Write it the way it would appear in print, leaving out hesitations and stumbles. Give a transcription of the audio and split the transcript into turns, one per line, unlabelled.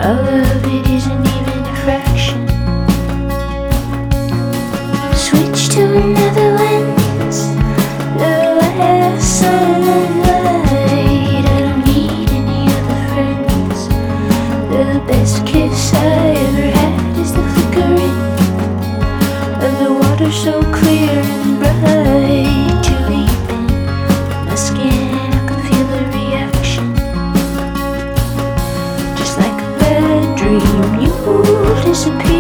All of it isn't even a fraction. Switch to another lens, the last sunlight. I don't need any other friends. The best kiss I ever had is the flickering of the water so clear and bright. You leap in my skin, I can feel the reaction. Just like a bad dream, you disappear.